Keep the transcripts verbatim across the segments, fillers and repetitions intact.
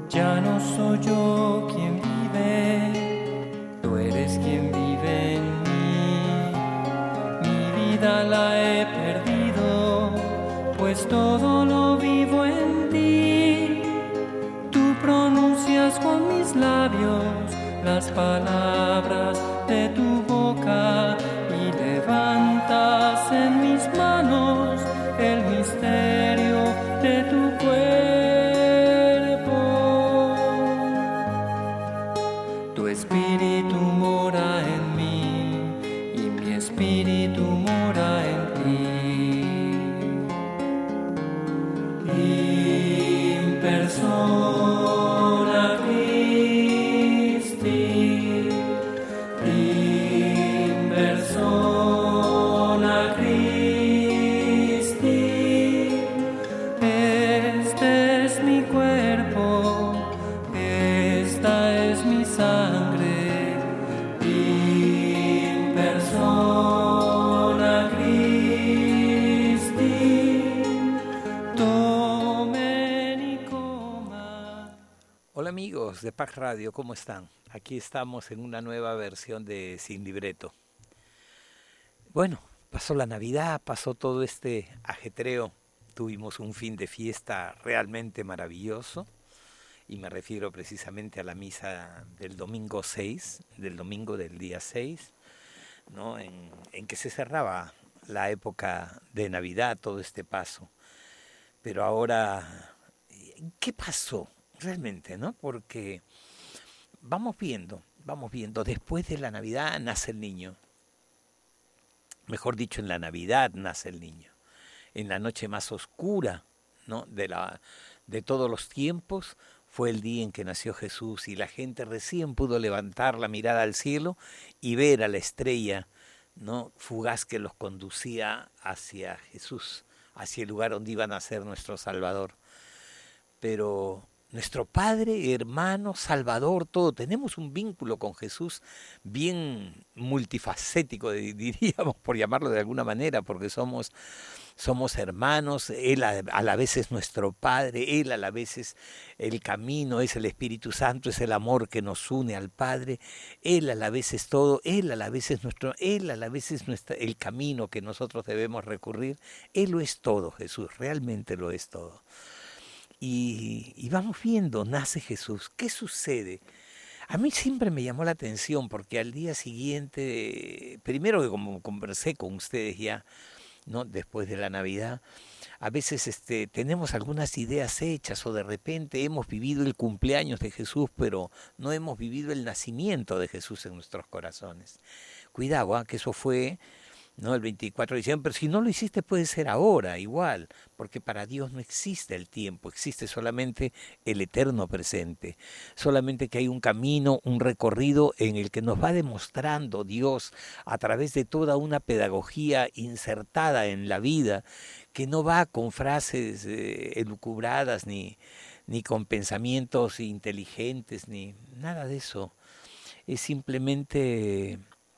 Ya no soy yo quien vive, tú eres quien vive en mí. Mi vida la he perdido, pues todo lo vivo en ti. Tú pronuncias con mis labios las palabras de tu boca y levantas en mis manos el misterio de tu cuerpo. Tu espíritu mora en mí y mi espíritu mora en ti. In persona Christi, in persona Christi. Este es mi cuerpo, esta es mi sangre. In persona Christi, tomen y coman. Hola amigos de Pax Radio, ¿cómo están? Aquí estamos en una nueva versión de Sin Libreto. Bueno, pasó la Navidad, pasó todo este ajetreo, tuvimos un fin de fiesta realmente maravilloso y me refiero precisamente a la misa del domingo seis, del domingo del día seis, ¿no? en, en que se cerraba la época de Navidad, todo este paso. Pero ahora, ¿qué pasó realmente, no? Porque vamos viendo, vamos viendo, después de la Navidad nace el niño. Mejor dicho, en la Navidad nace el niño. En la noche más oscura, ¿no? de, la, de todos los tiempos fue el día en que nació Jesús y la gente recién pudo levantar la mirada al cielo y ver a la estrella, ¿no? fugaz que los conducía hacia Jesús, hacia el lugar donde iba a nacer nuestro Salvador. Pero nuestro Padre, hermano, Salvador, todo, tenemos un vínculo con Jesús bien multifacético, diríamos, por llamarlo de alguna manera, porque somos, somos hermanos, Él a, a la vez es nuestro Padre, Él a la vez es el camino, es el Espíritu Santo, es el amor que nos une al Padre, Él a la vez es todo, Él a la vez es nuestro, Él a la vez es nuestra, el camino que nosotros debemos recurrir, Él lo es todo, Jesús, realmente lo es todo. Y, y vamos viendo, nace Jesús. ¿Qué sucede? A mí siempre me llamó la atención porque al día siguiente, primero que como conversé con ustedes ya, ¿no? después de la Navidad, a veces este, tenemos algunas ideas hechas o de repente hemos vivido el cumpleaños de Jesús, pero no hemos vivido el nacimiento de Jesús en nuestros corazones. Cuidado, ¿eh? que eso fue... ¿no? el veinticuatro de diciembre, pero si no lo hiciste puede ser ahora, igual, porque para Dios no existe el tiempo, existe solamente el eterno presente, solamente que hay un camino, un recorrido en el que nos va demostrando Dios a través de toda una pedagogía insertada en la vida, que no va con frases eh, elucubradas, ni, ni con pensamientos inteligentes, ni nada de eso, es simplemente...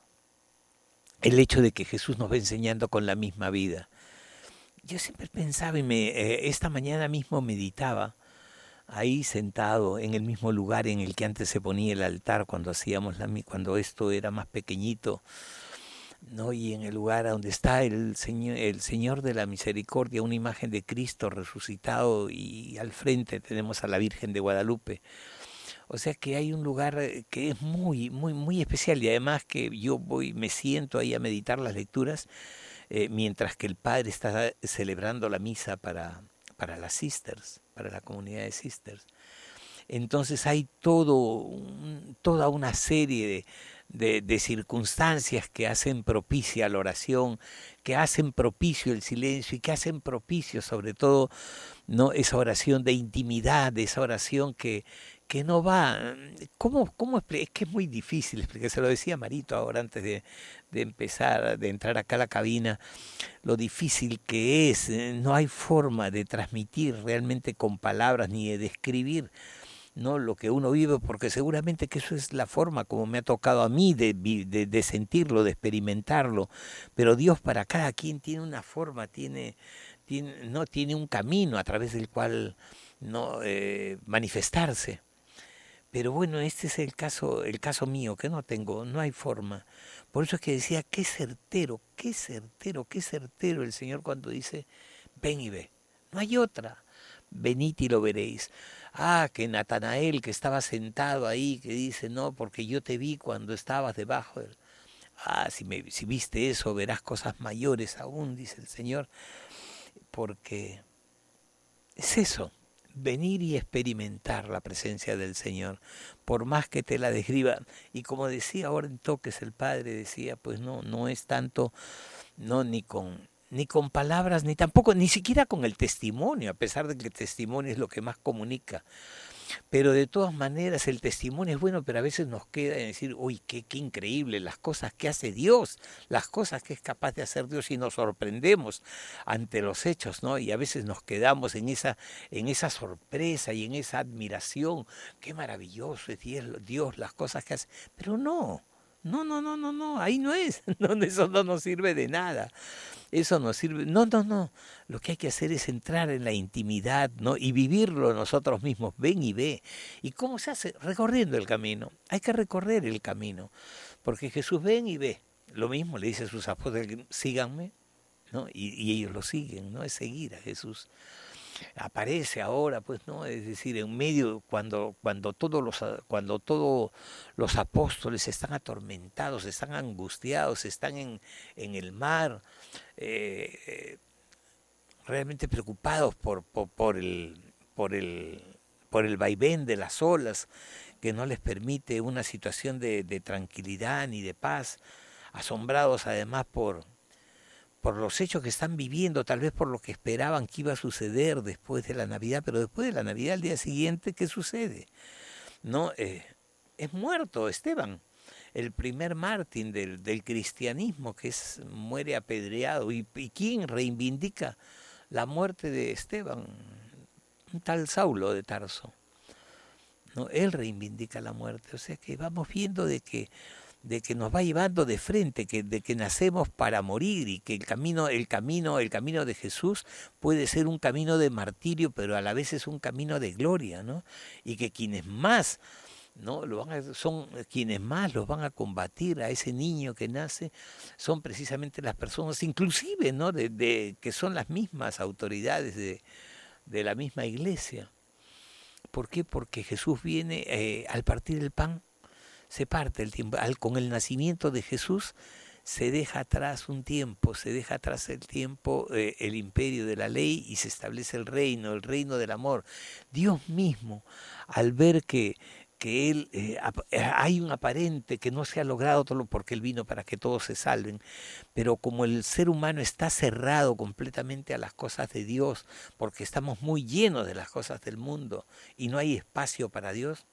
el hecho de que Jesús nos va enseñando con la misma vida. Yo siempre pensaba y me, eh, esta mañana mismo meditaba, ahí sentado en el mismo lugar en el que antes se ponía el altar cuando hacíamos la, cuando esto era más pequeñito, ¿no? Y en el lugar donde está el Señor, el Señor de la Misericordia, una imagen de Cristo resucitado y al frente tenemos a la Virgen de Guadalupe. O sea que hay un lugar que es muy, muy, muy especial y además que yo voy, me siento ahí a meditar las lecturas eh, mientras que el Padre está celebrando la misa para, para las sisters, para la comunidad de sisters. Entonces hay todo, un, toda una serie de, de, de circunstancias que hacen propicia la oración, que hacen propicio el silencio y que hacen propicio sobre todo, ¿no? esa oración de intimidad, de esa oración que... que no va, ¿cómo, cómo es que es muy difícil explicar? Se lo decía Marito ahora antes de, de empezar, de entrar acá a la cabina, lo difícil que es, no hay forma de transmitir realmente con palabras ni de describir, ¿no? lo que uno vive, porque seguramente que eso es la forma como me ha tocado a mí de, de, de sentirlo, de experimentarlo, pero Dios para cada quien tiene una forma, tiene, tiene, no tiene un camino a través del cual no eh, manifestarse. Pero bueno, este es el caso, el caso mío, que no tengo, no hay forma. Por eso es que decía, qué certero, qué certero, qué certero el Señor cuando dice, ven y ve. No hay otra. Venid y lo veréis. Ah, que Natanael, que estaba sentado ahí, que dice, no, porque yo te vi cuando estabas debajo del... Ah, si, me, si viste eso, verás cosas mayores aún, dice el Señor, porque es eso, venir y experimentar la presencia del Señor, por más que te la describa. Y como decía ahora en Toques el Padre, decía, pues no, no es tanto, no ni con, ni con palabras, ni tampoco, ni siquiera con el testimonio, a pesar de que el testimonio es lo que más comunica. Pero de todas maneras el testimonio es bueno, pero a veces nos queda en decir, uy, qué, qué increíble, las cosas que hace Dios, las cosas que es capaz de hacer Dios, y nos sorprendemos ante los hechos, ¿no? Y a veces nos quedamos en esa, en esa sorpresa y en esa admiración, qué maravilloso es Dios, Dios, las cosas que hace, pero no. No, no, no, no, no, ahí no es, no, eso no nos sirve de nada. Eso no sirve, no, no, no. Lo que hay que hacer es entrar en la intimidad, ¿no? Y vivirlo nosotros mismos. Ven y ve. ¿Y cómo se hace? Recorriendo el camino. Hay que recorrer el camino. Porque Jesús ven y ve. Lo mismo le dice a sus apóstoles, síganme, ¿no? Y, y ellos lo siguen, ¿no? Es seguir a Jesús. Aparece ahora, pues, ¿no? Es decir, en medio, cuando, cuando todos los, cuando todos los apóstoles están atormentados, están angustiados, están en, en el mar, eh, eh, realmente preocupados por, por, por, el, por, el, por el vaivén de las olas, que no les permite una situación de, de tranquilidad ni de paz, asombrados además por... por los hechos que están viviendo, tal vez por lo que esperaban que iba a suceder después de la Navidad, pero después de la Navidad, al día siguiente, ¿qué sucede? No, eh, es muerto Esteban, el primer mártir del, del cristianismo, que es, muere apedreado. ¿Y, y quién reivindica la muerte de Esteban? Un tal Saulo de Tarso. ¿No? Él reivindica la muerte. O sea que vamos viendo de que de que nos va llevando de frente, que, de que nacemos para morir, y que el camino, el camino, el camino de Jesús puede ser un camino de martirio, pero a la vez es un camino de gloria, ¿no? Y que quienes más, ¿no? Lo van a, son quienes más los van a combatir a ese niño que nace, son precisamente las personas, inclusive, ¿no? De, de, que son las mismas autoridades de, de la misma iglesia. ¿Por qué? Porque Jesús viene eh, al partir el pan. Se parte el tiempo, al, con el nacimiento de Jesús se deja atrás un tiempo, se deja atrás el tiempo, eh, el imperio de la ley, y se establece el reino, el reino del amor. Dios mismo, al ver que, que él, eh, hay un aparente que no se ha logrado todo, porque él vino para que todos se salven, pero como el ser humano está cerrado completamente a las cosas de Dios, porque estamos muy llenos de las cosas del mundo y no hay espacio para Dios,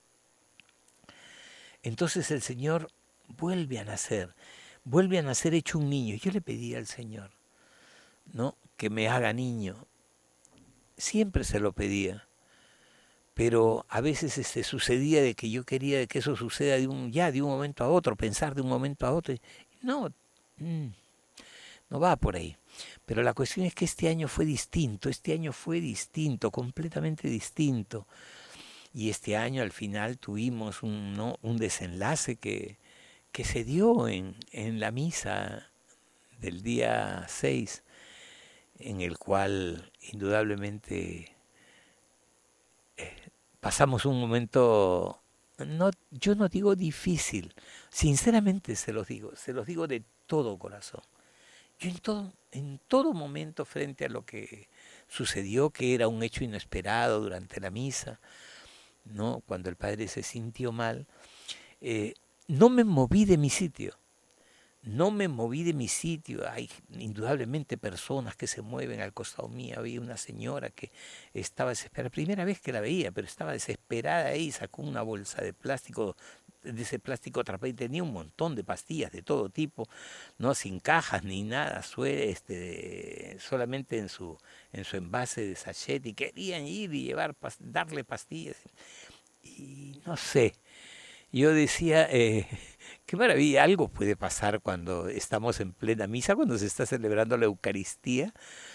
entonces el Señor vuelve a nacer, vuelve a nacer hecho un niño. Yo le pedí al Señor, ¿no?, que me haga niño. Siempre se lo pedía, pero a veces este, sucedía de que yo quería de que eso suceda de un, ya de un momento a otro, pensar de un momento a otro. No, mm, no va por ahí. Pero la cuestión es que este año fue distinto, este año fue distinto, completamente distinto. Y este año al final tuvimos un, ¿no?, un desenlace que, que se dio en, en la misa del día seis, en el cual indudablemente eh, pasamos un momento, no, yo no digo difícil, sinceramente se los digo, se los digo de todo corazón. Yo en todo, en todo momento, frente a lo que sucedió, que era un hecho inesperado durante la misa, ¿no?, cuando el padre se sintió mal, eh, no me moví de mi sitio, no me moví de mi sitio. Hay indudablemente personas que se mueven al costado mío. Había una señora que estaba desesperada, primera vez que la veía, pero estaba desesperada ahí, sacó una bolsa de plástico, de ese plástico atrapado, y tenía un montón de pastillas de todo tipo, no sin cajas ni nada, suele, este, solamente en su en su envase de sachet, y querían ir y llevar, darle pastillas. Y no sé, yo decía, eh, qué maravilla, algo puede pasar cuando estamos en plena misa, cuando se está celebrando la Eucaristía,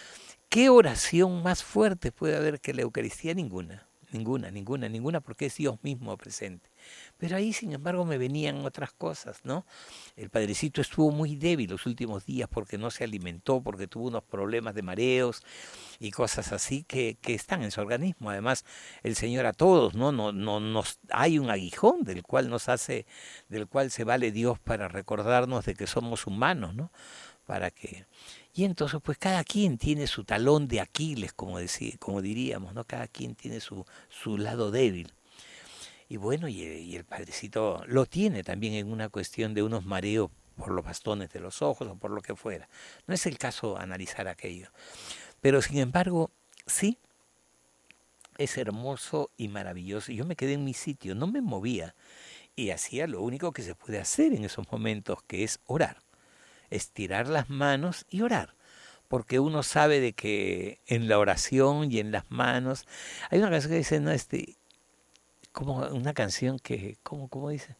¿Qué oración más fuerte puede haber que la Eucaristía? Ninguna, ninguna, ninguna, ninguna, porque es Dios mismo presente. Pero ahí, sin embargo, me venían otras cosas, ¿no? El padrecito estuvo muy débil los últimos días porque no se alimentó, porque tuvo unos problemas de mareos y cosas así que, que están en su organismo. Además, el Señor a todos, ¿no? No, no nos hay un aguijón del cual nos hace, del cual se vale Dios para recordarnos de que somos humanos, ¿no? Para que y entonces pues cada quien tiene su talón de Aquiles, como decir, como diríamos, ¿no? Cada quien tiene su su lado débil. Y bueno, y, y el padrecito lo tiene también en una cuestión de unos mareos por los bastones de los ojos o por lo que fuera. No es el caso analizar aquello. Pero sin embargo, sí, es hermoso y maravilloso. Yo me quedé en mi sitio, no me movía y hacía lo único que se puede hacer en esos momentos, que es orar. Estirar las manos y orar. Porque uno sabe de que en la oración y en las manos... Hay una canción que dice, no, este... como una canción que, ¿cómo, cómo dice?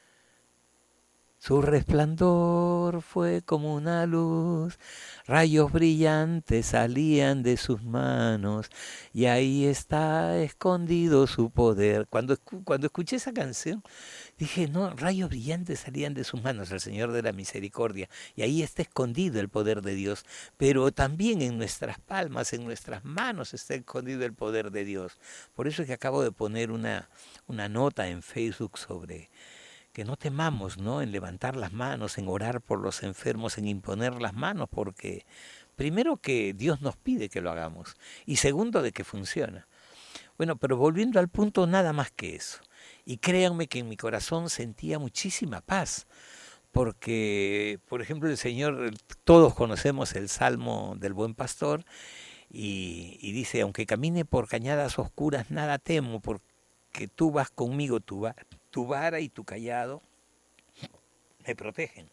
Su resplandor fue como una luz, rayos brillantes salían de sus manos y ahí está escondido su poder. Cuando, cuando escuché esa canción dije, no, rayos brillantes salían de sus manos, el Señor de la Misericordia, y ahí está escondido el poder de Dios, pero también en nuestras palmas, en nuestras manos está escondido el poder de Dios. Por eso es que acabo de poner una, una nota en Facebook sobre... que no temamos, ¿no?, en levantar las manos, en orar por los enfermos, en imponer las manos, porque primero que Dios nos pide que lo hagamos y segundo de que funciona. Bueno, pero volviendo al punto, nada más que eso. Y créanme que en mi corazón sentía muchísima paz, porque, por ejemplo, el Señor, todos conocemos el Salmo del Buen Pastor y, y dice, aunque camine por cañadas oscuras, nada temo, porque tú vas conmigo, tú vas. Tu vara y tu cayado me protegen.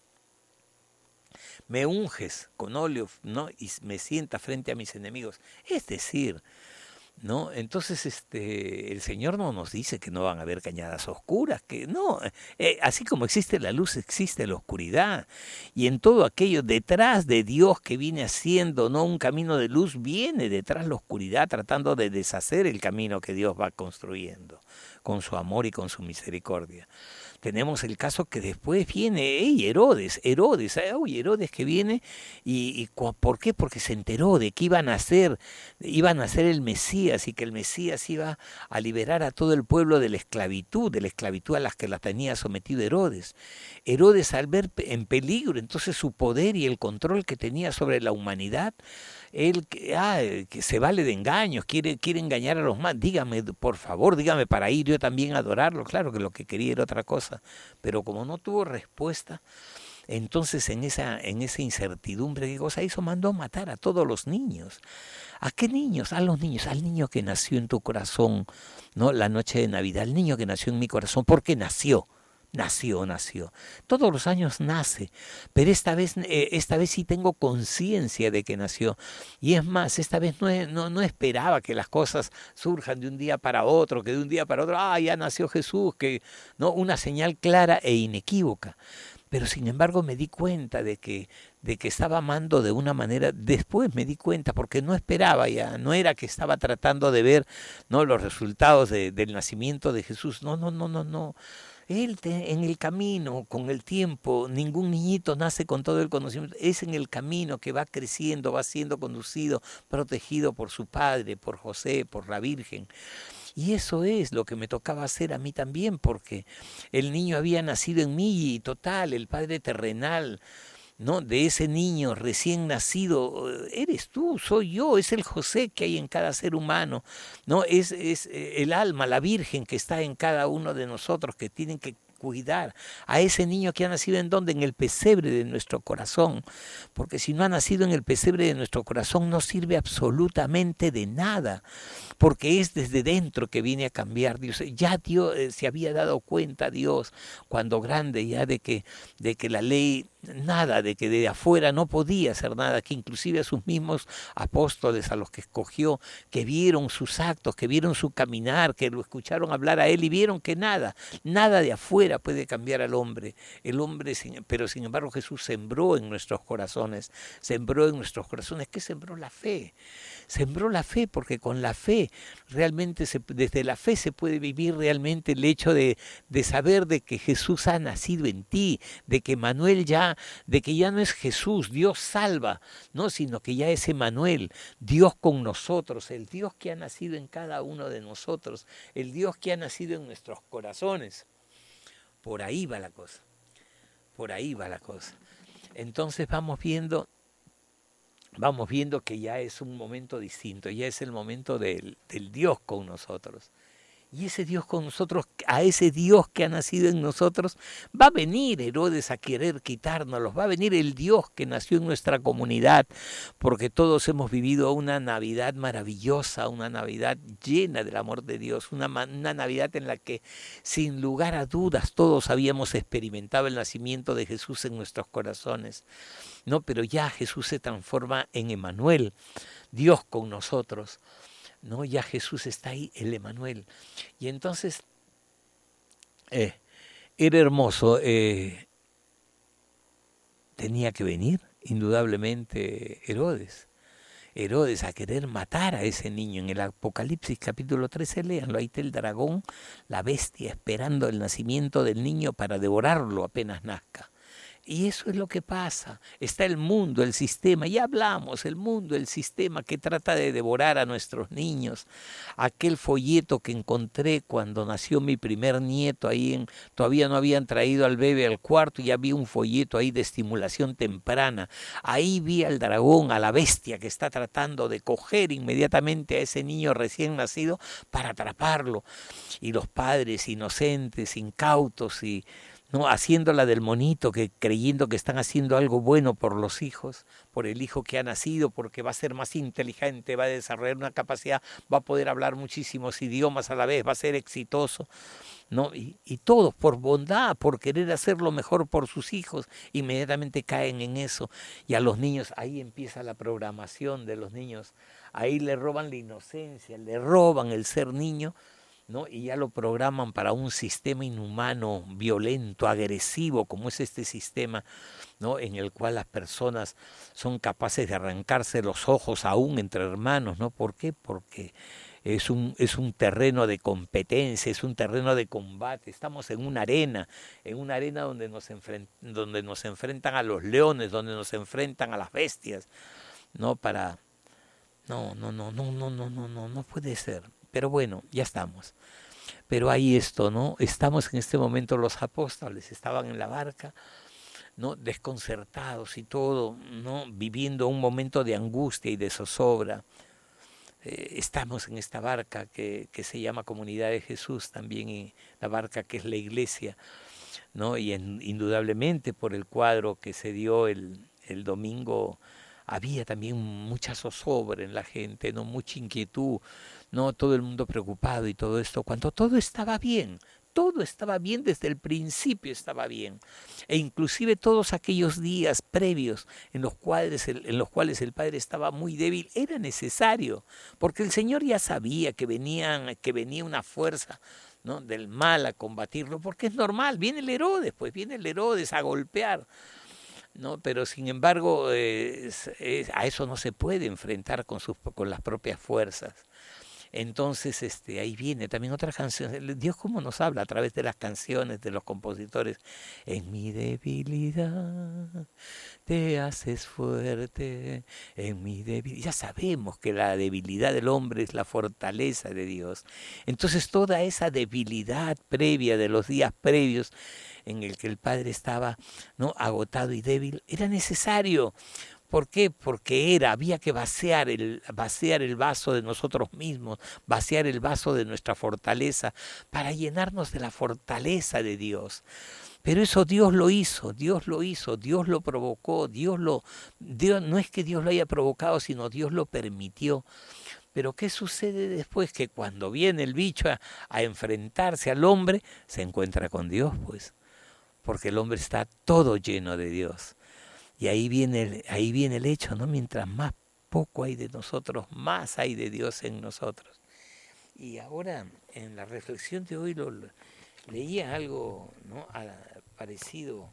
Me unges con óleo, ¿no?, y me sienta frente a mis enemigos. Es decir, ¿no? Entonces este, el Señor no nos dice que no van a haber cañadas oscuras, que no, eh, así como existe la luz, existe la oscuridad. Y en todo aquello, detrás de Dios que viene haciendo, ¿no?, un camino de luz, viene detrás la oscuridad tratando de deshacer el camino que Dios va construyendo con su amor y con su misericordia. Tenemos el caso que después viene, hey, Herodes, Herodes, uy, Herodes que viene, y, y ¿por qué? Porque se enteró de que iban a ser, iban a ser el Mesías, y que el Mesías iba a liberar a todo el pueblo de la esclavitud, de la esclavitud a las que la tenía sometido Herodes. Herodes, al ver en peligro entonces su poder y el control que tenía sobre la humanidad, él ah, que se vale de engaños, quiere, quiere engañar a los más, dígame, por favor, dígame para ir yo también a adorarlo. Claro que lo que quería era otra cosa, pero como no tuvo respuesta, entonces en esa, en esa incertidumbre, ¿qué cosa hizo? Mandó matar a todos los niños. ¿A qué niños? A los niños, al niño que nació en tu corazón, ¿no?, la noche de Navidad, al niño que nació en mi corazón, porque nació. Nació, nació. Todos los años nace, pero esta vez, eh, esta vez sí tengo conciencia de que nació. Y es más, esta vez no, no, no esperaba que las cosas surjan de un día para otro, que de un día para otro, ah, ya nació Jesús, que no, una señal clara e inequívoca. Pero sin embargo me di cuenta de que, de que estaba amando de una manera, después me di cuenta, porque no esperaba ya, no era que estaba tratando de ver, ¿no?, los resultados de, del nacimiento de Jesús, no, no, no, no, no. Él te, en el camino, con el tiempo, ningún niñito nace con todo el conocimiento, es en el camino que va creciendo, va siendo conducido, protegido por su padre, por José, por la Virgen. Y eso es lo que me tocaba hacer a mí también, porque el niño había nacido en mí y total, el Padre terrenal, ¿no?, de ese niño recién nacido, eres tú, soy yo, es el José que hay en cada ser humano, ¿no? Es, es el alma, la Virgen que está en cada uno de nosotros, que tienen que cuidar a ese niño que ha nacido en donde, en el pesebre de nuestro corazón, porque si no ha nacido en el pesebre de nuestro corazón no sirve absolutamente de nada, porque es desde dentro que viene a cambiar Dios. Ya Dios eh, se había dado cuenta Dios cuando grande ya de que, de que la ley, nada, de que de afuera no podía hacer nada, que inclusive a sus mismos apóstoles, a los que escogió, que vieron sus actos, que vieron su caminar, que lo escucharon hablar a él y vieron que nada, nada de afuera puede cambiar al hombre. El hombre, pero sin embargo Jesús sembró en nuestros corazones, sembró en nuestros corazones, ¿qué sembró? La fe. Sembró la fe, porque con la fe, realmente se, desde la fe se puede vivir realmente el hecho de, de saber de que Jesús ha nacido en ti, de que Manuel ya, de que ya no es Jesús, Dios salva, no, sino que ya es Emmanuel, Dios con nosotros, el Dios que ha nacido en cada uno de nosotros, el Dios que ha nacido en nuestros corazones. Por ahí va la cosa, por ahí va la cosa. Entonces vamos viendo... Vamos viendo que ya es un momento distinto, ya es el momento del, del Dios con nosotros. Y ese Dios con nosotros, a ese Dios que ha nacido en nosotros, va a venir Herodes a querer quitárnoslos, va a venir el Dios que nació en nuestra comunidad, porque todos hemos vivido una Navidad maravillosa, una Navidad llena del amor de Dios, una, una Navidad en la que sin lugar a dudas todos habíamos experimentado el nacimiento de Jesús en nuestros corazones. No, pero ya Jesús se transforma en Emmanuel, Dios con nosotros. No, ya Jesús está ahí, el Emmanuel. Y entonces eh, era hermoso, eh, tenía que venir indudablemente Herodes. Herodes a querer matar a ese niño. En el Apocalipsis capítulo trece, léanlo, ahí está el dragón, la bestia, esperando el nacimiento del niño para devorarlo apenas nazca. Y eso es lo que pasa. Está el mundo, el sistema, ya hablamos, el mundo, el sistema que trata de devorar a nuestros niños. Aquel folleto que encontré cuando nació mi primer nieto, ahí en, todavía no habían traído al bebé al cuarto, y ya vi un folleto ahí de estimulación temprana. Ahí vi al dragón, a la bestia que está tratando de coger inmediatamente a ese niño recién nacido para atraparlo. Y los padres inocentes, incautos y... ¿no? Haciéndola del monito, que creyendo que están haciendo algo bueno por los hijos, por el hijo que ha nacido, porque va a ser más inteligente, va a desarrollar una capacidad, va a poder hablar muchísimos idiomas a la vez, va a ser exitoso, ¿no? Y, y todos por bondad, por querer hacer lo mejor por sus hijos, inmediatamente caen en eso. Y a los niños, ahí empieza la programación de los niños, ahí le roban la inocencia, le roban el ser niño, ¿no? Y ya lo programan para un sistema inhumano, violento, agresivo, como es este sistema, ¿no? En el cual las personas son capaces de arrancarse los ojos aún entre hermanos, ¿no? ¿Por qué? Porque es un, es un terreno de competencia, es un terreno de combate. Estamos en una arena, en una arena donde nos, enfrent, donde nos enfrentan a los leones, donde nos enfrentan a las bestias, ¿no? Para... No, no, no, no, no, no, no, no, no puede ser. Pero bueno, ya estamos. Pero hay esto, ¿no? Estamos en este momento, los apóstoles estaban en la barca, ¿no? Desconcertados y todo, ¿no? Viviendo un momento de angustia y de zozobra. Eh, estamos en esta barca que, que se llama Comunidad de Jesús, también y la barca que es la iglesia, ¿no? Y en, indudablemente por el cuadro que se dio el, el domingo, había también mucha zozobra en la gente, ¿no? Mucha inquietud, ¿no? Todo el mundo preocupado y todo esto, cuando todo estaba bien, todo estaba bien, desde el principio estaba bien. E inclusive todos aquellos días previos en los cuales el, en los cuales el Padre estaba muy débil, era necesario, porque el Señor ya sabía que, venían, que venía una fuerza, ¿no? Del mal a combatirlo, porque es normal, viene el Herodes, pues viene el Herodes a golpear, ¿no? Pero sin embargo eh, es, es, a eso no se puede enfrentar con, sus, con las propias fuerzas. Entonces este, ahí viene también otra canción. Dios cómo nos habla a través de las canciones de los compositores. En mi debilidad te haces fuerte, en mi debilidad. Ya sabemos que la debilidad del hombre es la fortaleza de Dios. Entonces toda esa debilidad previa de los días previos en el que el Padre estaba, ¿no? agotado y débil, era necesario. ¿Por qué? Porque era, había que vaciar el, vaciar el vaso de nosotros mismos, vaciar el vaso de nuestra fortaleza, para llenarnos de la fortaleza de Dios. Pero eso Dios lo hizo, Dios lo hizo, Dios lo provocó, Dios lo, Dios, no es que Dios lo haya provocado, sino Dios lo permitió. Pero ¿qué sucede después? Que cuando viene el bicho a, a enfrentarse al hombre, se encuentra con Dios, pues, porque el hombre está todo lleno de Dios. Y ahí viene el, ahí viene el hecho, ¿no? Mientras más poco hay de nosotros, más hay de Dios en nosotros. Y ahora, en la reflexión de hoy, lo, lo- leía algo, ¿no? A- parecido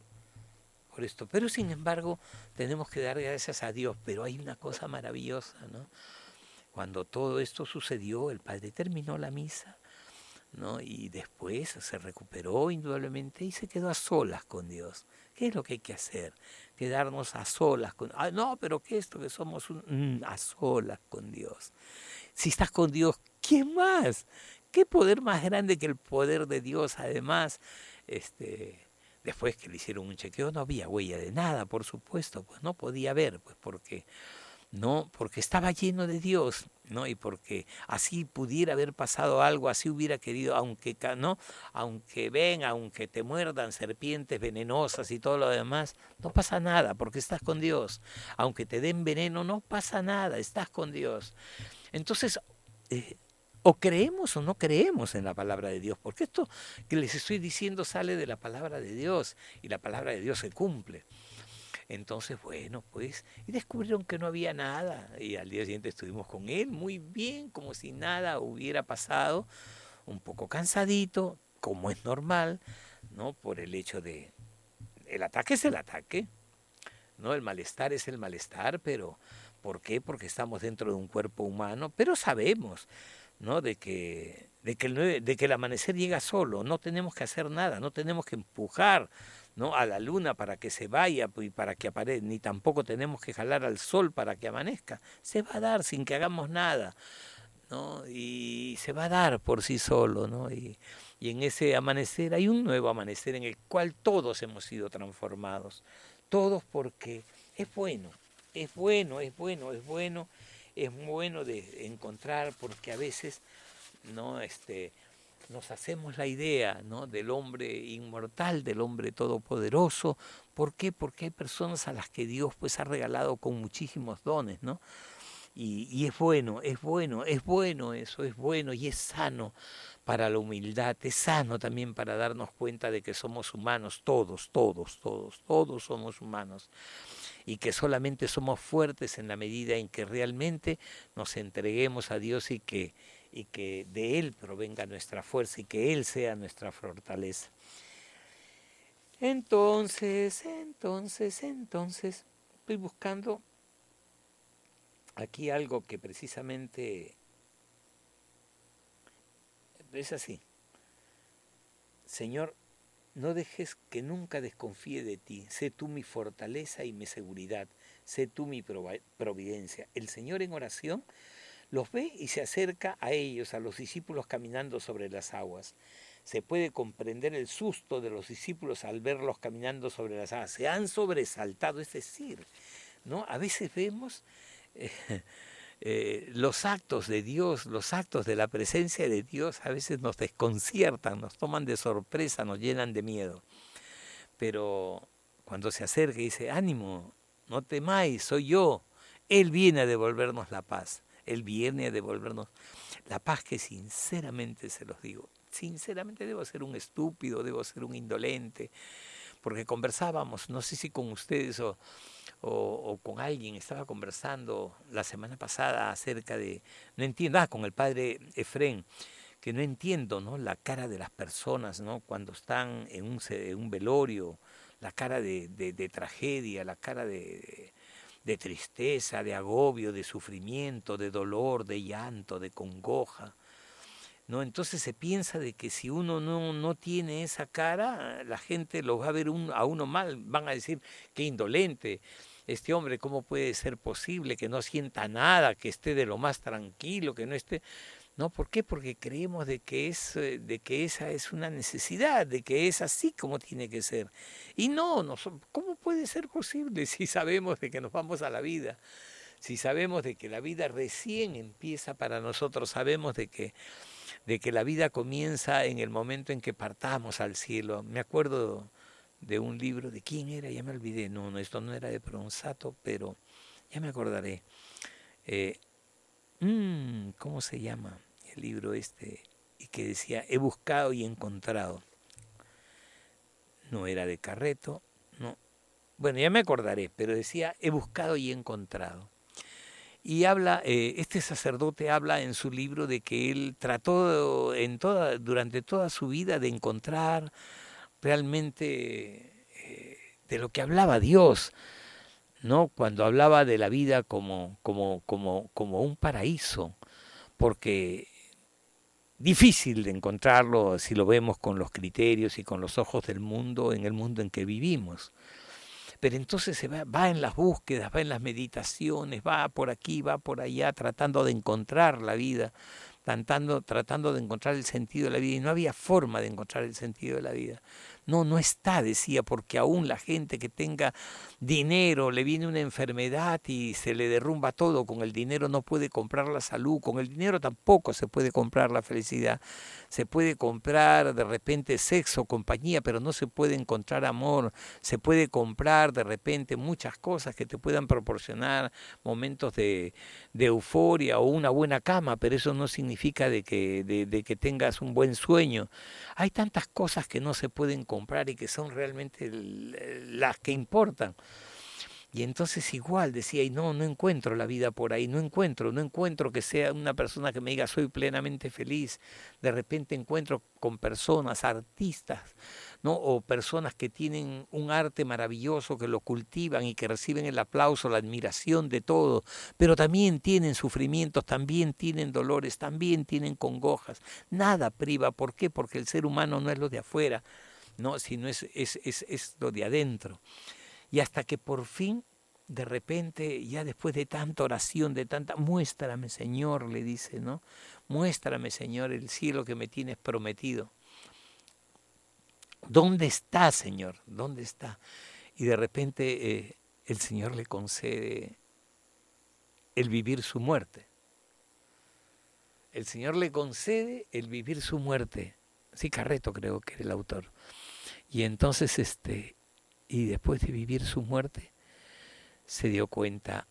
por esto. Pero sin embargo, tenemos que dar gracias a Dios. Pero hay una cosa maravillosa, ¿no? Cuando todo esto sucedió, el padre terminó la misa, ¿no? Y después se recuperó indudablemente y se quedó a solas con Dios. ¿Qué es lo que hay que hacer? Quedarnos a solas con... Ah, no, pero ¿qué es esto? Que somos un... Mm, a solas con Dios. Si estás con Dios, ¿qué más? ¿Qué poder más grande que el poder de Dios? Además, este, después que le hicieron un chequeo no había huella de nada, por supuesto, pues no podía haber, pues porque no, porque estaba lleno de Dios, ¿no? Y porque así pudiera haber pasado algo, así hubiera querido, aunque ca- no, aunque ven, aunque te muerdan serpientes venenosas y todo lo demás, no pasa nada, porque estás con Dios. Aunque te den veneno, no pasa nada, estás con Dios. Entonces, eh, o creemos o no creemos en la palabra de Dios, porque esto que les estoy diciendo sale de la palabra de Dios y la palabra de Dios se cumple. Entonces, bueno, pues, y descubrieron que no había nada. Y al día siguiente estuvimos con él muy bien, como si nada hubiera pasado, un poco cansadito, como es normal, ¿no? Por el hecho de, el ataque es el ataque, ¿no? El malestar es el malestar, pero ¿por qué? Porque estamos dentro de un cuerpo humano, pero sabemos, ¿no? De que, de que, el, nue- de que el amanecer llega solo, no tenemos que hacer nada, no tenemos que empujar, ¿no? A la luna para que se vaya pues, y para que aparezca, ni tampoco tenemos que jalar al sol para que amanezca, se va a dar sin que hagamos nada, ¿no? Y se va a dar por sí solo, ¿no? Y, y en ese amanecer hay un nuevo amanecer en el cual todos hemos sido transformados, todos porque es bueno, es bueno, es bueno, es bueno, es bueno de encontrar porque a veces no este nos hacemos la idea, ¿no? Del hombre inmortal, del hombre todopoderoso. ¿Por qué? Porque hay personas a las que Dios pues ha regalado con muchísimos dones, ¿no? Y, y es bueno, es bueno, es bueno eso, es bueno y es sano para la humildad, es sano también para darnos cuenta de que somos humanos, todos, todos, todos, todos somos humanos y que solamente somos fuertes en la medida en que realmente nos entreguemos a Dios y que, y que de Él provenga nuestra fuerza y que Él sea nuestra fortaleza. Entonces, entonces, entonces, estoy buscando aquí algo que precisamente es así. Señor, no dejes que nunca desconfíe de ti. Sé tú mi fortaleza y mi seguridad. Sé tú mi providencia. El Señor en oración los ve y se acerca a ellos, a los discípulos caminando sobre las aguas. Se puede comprender el susto de los discípulos al verlos caminando sobre las aguas. Se han sobresaltado, es decir, ¿no? A veces vemos eh, eh, los actos de Dios, los actos de la presencia de Dios a veces nos desconciertan, nos toman de sorpresa, nos llenan de miedo. Pero cuando se acerca y dice, ánimo, no temáis, soy yo, Él viene a devolvernos la paz. Él viene a devolvernos la paz que sinceramente se los digo. Sinceramente debo ser un estúpido, debo ser un indolente, porque conversábamos, no sé si con ustedes o, o, o con alguien, estaba conversando la semana pasada acerca de, no entiendo, ah, con el padre Efrén, que no entiendo, ¿no? La cara de las personas, ¿no? Cuando están en un, en un velorio, la cara de, de, de tragedia, la cara de, de, de tristeza, de agobio, de sufrimiento, de dolor, de llanto, de congoja, ¿no? Entonces se piensa de que si uno no, no tiene esa cara, la gente lo va a ver un, a uno mal, van a decir, qué indolente, este hombre, ¿cómo puede ser posible que no sienta nada, que esté de lo más tranquilo, que no esté... ¿No? ¿Por qué? Porque creemos de que, es, eh, de que esa es una necesidad, de que es así como tiene que ser. Y no, no, ¿cómo puede ser posible si sabemos de que nos vamos a la vida? Si sabemos de que la vida recién empieza para nosotros, sabemos de que, de que la vida comienza en el momento en que partamos al cielo. Me acuerdo de un libro, ¿de quién era? Ya me olvidé. No, no, esto no era de Pronsato, pero ya me acordaré. Eh, mm, ¿cómo se llama el libro este? Y que decía, he buscado y encontrado. No era de Carreto, no. Bueno, ya me acordaré, pero decía, he buscado y encontrado. Y habla, eh, este sacerdote habla en su libro de que él trató en toda, durante toda su vida de encontrar realmente eh, de lo que hablaba Dios, ¿no? Cuando hablaba de la vida como, como, como, como un paraíso, porque difícil de encontrarlo si lo vemos con los criterios y con los ojos del mundo, en el mundo en que vivimos. Pero entonces se va, va en las búsquedas, va en las meditaciones, va por aquí, va por allá, tratando de encontrar la vida, tratando, tratando de encontrar el sentido de la vida. Y no había forma de encontrar el sentido de la vida. No, no está, decía, porque aún la gente que tenga dinero, le viene una enfermedad y se le derrumba todo. Con el dinero no puede comprar la salud, con el dinero tampoco se puede comprar la felicidad. Se puede comprar de repente sexo, compañía, pero no se puede encontrar amor. Se puede comprar de repente muchas cosas que te puedan proporcionar momentos de, de euforia o una buena cama, pero eso no significa de que, de, de que tengas un buen sueño. Hay tantas cosas que no se pueden comprar y que son realmente las que importan. Y entonces igual decía, y no, no encuentro la vida por ahí, no encuentro, no encuentro que sea una persona que me diga soy plenamente feliz. De repente encuentro con personas, artistas, ¿no? O personas que tienen un arte maravilloso, que lo cultivan y que reciben el aplauso, la admiración de todo, pero también tienen sufrimientos, también tienen dolores, también tienen congojas. Nada priva, ¿por qué? Porque el ser humano no es lo de afuera, ¿no? Sino es, es, es, es lo de adentro. Y hasta que por fin, de repente, ya después de tanta oración, de tanta, muéstrame, Señor, le dice, ¿no? Muéstrame, Señor, el cielo que me tienes prometido. ¿Dónde está, Señor? ¿Dónde está? Y de repente eh, el Señor le concede el vivir su muerte. El Señor le concede el vivir su muerte. Sí, Carreto creo que era el autor. Y entonces, este, y después de vivir su muerte, se dio cuenta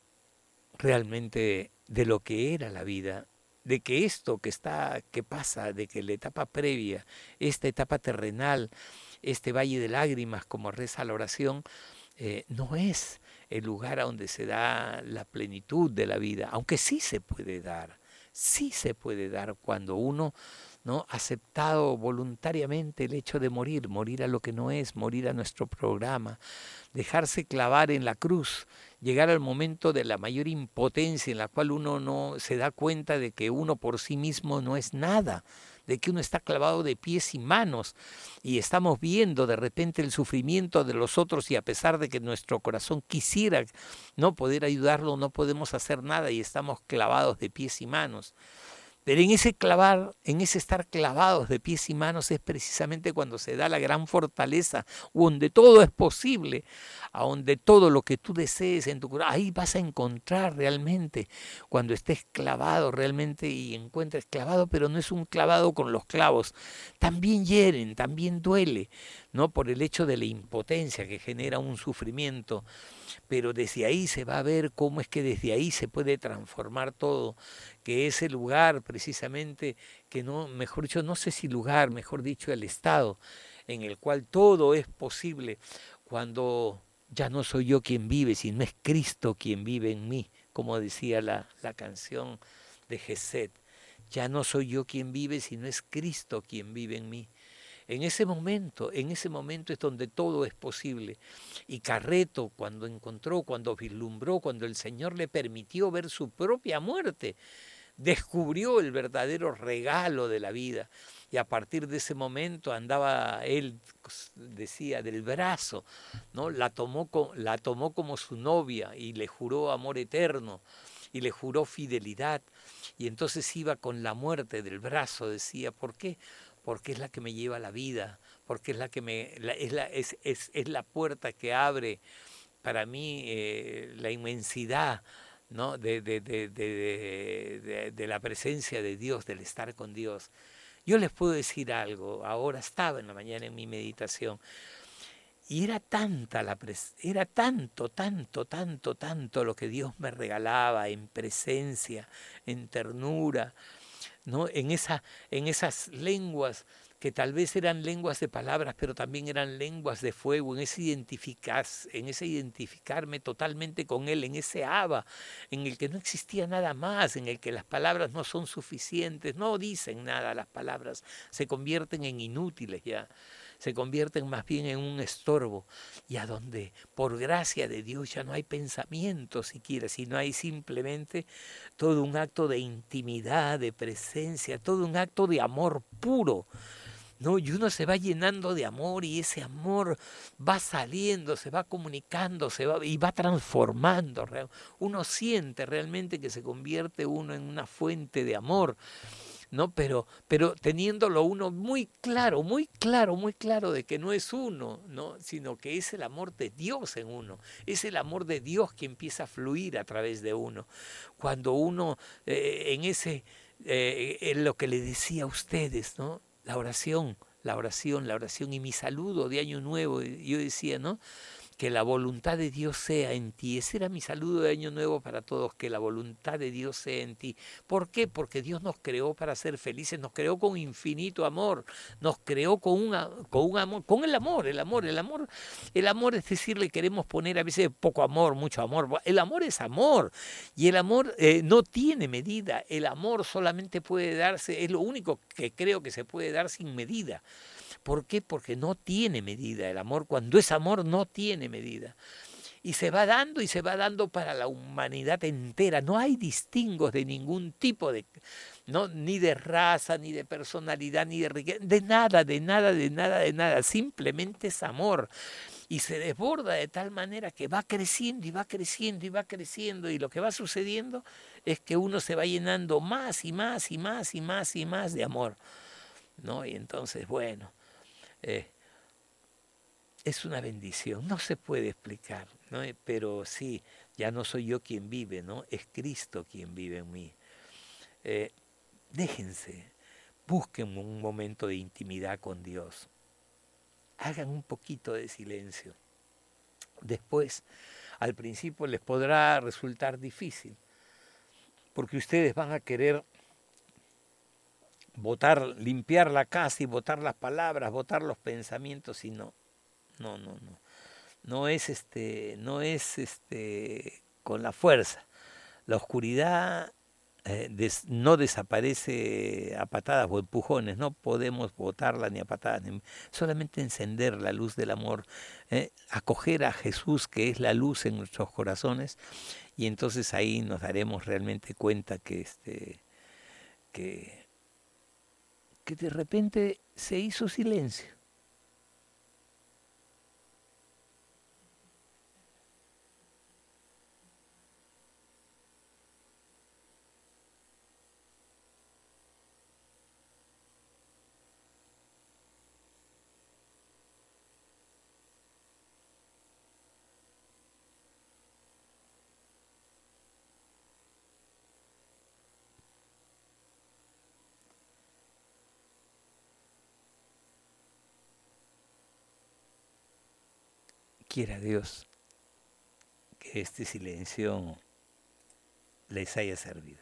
realmente de lo que era la vida, de que esto que está, que pasa, de que la etapa previa, esta etapa terrenal, este valle de lágrimas, como reza la oración, eh, no es el lugar a donde se da la plenitud de la vida, aunque sí se puede dar, sí se puede dar cuando uno, ¿no?, ha aceptado voluntariamente el hecho de morir, morir a lo que no es, morir a nuestro programa, dejarse clavar en la cruz, llegar al momento de la mayor impotencia en la cual uno no se da cuenta de que uno por sí mismo no es nada, de que uno está clavado de pies y manos y estamos viendo de repente el sufrimiento de los otros y a pesar de que nuestro corazón quisiera no poder ayudarlo, no podemos hacer nada y estamos clavados de pies y manos. Pero en ese clavar, en ese estar clavados de pies y manos es precisamente cuando se da la gran fortaleza, donde todo es posible, a donde todo lo que tú desees en tu corazón, ahí vas a encontrar realmente, cuando estés clavado realmente y encuentres clavado, pero no es un clavado con los clavos, también hieren, también duele, ¿no? Por el hecho de la impotencia que genera un sufrimiento, pero desde ahí se va a ver cómo es que desde ahí se puede transformar todo, que ese lugar precisamente, que no, mejor dicho, no sé si lugar, mejor dicho, el estado en el cual todo es posible, cuando ya no soy yo quien vive, sino es Cristo quien vive en mí, como decía la, la canción de Geset, ya no soy yo quien vive, sino es Cristo quien vive en mí. En ese momento, en ese momento es donde todo es posible. Y Carreto, cuando encontró, cuando vislumbró, cuando el Señor le permitió ver su propia muerte, descubrió el verdadero regalo de la vida. Y a partir de ese momento andaba él, decía, del brazo, ¿no? La tomó, la tomó como su novia y le juró amor eterno y le juró fidelidad. Y entonces iba con la muerte del brazo, decía, ¿por qué? Porque es la que me lleva a la vida, porque es la que me la, es, la, es, es, es la puerta que abre para mí eh, la inmensidad, ¿no?, de, de, de, de, de, de la presencia de Dios, del estar con Dios. Yo les puedo decir algo, ahora estaba en la mañana en mi meditación, Y era tanta la pres era tanto, tanto, tanto, tanto lo que Dios me regalaba en presencia, en ternura, ¿no? En esa, en esas lenguas que tal vez eran lenguas de palabras, pero también eran lenguas de fuego, en ese identificar, en ese identificarme totalmente con Él, en ese Abba, en el que no existía nada más, en el que las palabras no son suficientes, no dicen nada las palabras, se convierten en inútiles ya, se convierten más bien en un estorbo, y a donde por gracia de Dios ya no hay pensamiento siquiera, sino hay simplemente todo un acto de intimidad, de presencia, todo un acto de amor puro, ¿no? Y uno se va llenando de amor y ese amor va saliendo, se va comunicando, se va y va transformando. Uno siente realmente que se convierte uno en una fuente de amor, ¿no? Pero, pero teniéndolo uno muy claro, muy claro, muy claro de que no es uno, ¿no? Sino que es el amor de Dios en uno, es el amor de Dios que empieza a fluir a través de uno. Cuando uno eh, en ese, eh, en lo que le decía a ustedes, ¿no? La oración, la oración, la oración y mi saludo de Año Nuevo, yo decía, ¿no? Que la voluntad de Dios sea en ti. Ese era mi saludo de Año Nuevo para todos, que la voluntad de Dios sea en ti. ¿Por qué? Porque Dios nos creó para ser felices, nos creó con infinito amor, nos creó con un, con un amor, con el amor, el amor, el amor, el amor es decir, le queremos poner a veces poco amor, mucho amor. El amor es amor y el amor eh, no tiene medida. El amor solamente puede darse, es lo único que creo que se puede dar sin medida. ¿Por qué? Porque no tiene medida el amor. Cuando es amor no tiene medida. Y se va dando y se va dando para la humanidad entera. No hay distingos de ningún tipo, de, ¿no? Ni de raza, ni de personalidad, ni de riqueza, de nada, de nada, de nada, de nada. Simplemente es amor. Y se desborda de tal manera que va creciendo y va creciendo y va creciendo. Y lo que va sucediendo es que uno se va llenando más y más y más y más y más de amor, ¿no? Y entonces, bueno, Eh, es una bendición, no se puede explicar, ¿no? Pero sí, ya no soy yo quien vive, ¿no? Es Cristo quien vive en mí. Eh, déjense, busquen un momento de intimidad con Dios, hagan un poquito de silencio. Después, al principio les podrá resultar difícil, porque ustedes van a querer botar, limpiar la casa y botar las palabras, botar los pensamientos, y no, no, no, no, no es este, no es este con la fuerza. La oscuridad eh, des, no desaparece a patadas o empujones, no podemos botarla ni a patadas, ni, solamente encender la luz del amor, eh, acoger a Jesús que es la luz en nuestros corazones, y entonces ahí nos daremos realmente cuenta que este, que que de repente se hizo silencio. Quiera Dios que este silencio les haya servido.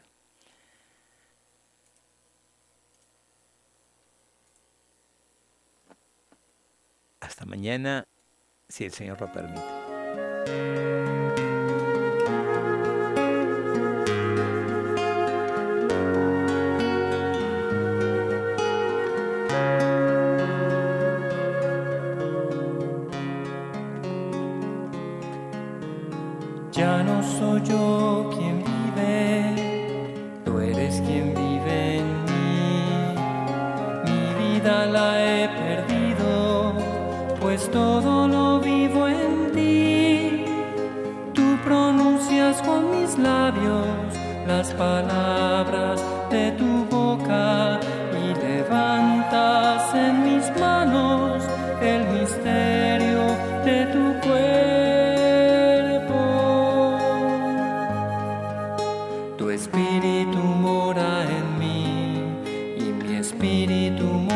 Hasta mañana, si el Señor lo permite. Ya no soy yo quien vive, tú eres quien vive en mí. Mi vida la he perdido, pues todo lo vivo en ti. Tú pronuncias con mis labios las palabras de tu boca y levantas en mis manos el misterio de tu cuerpo. Tu espíritu mora en mí y mi espíritu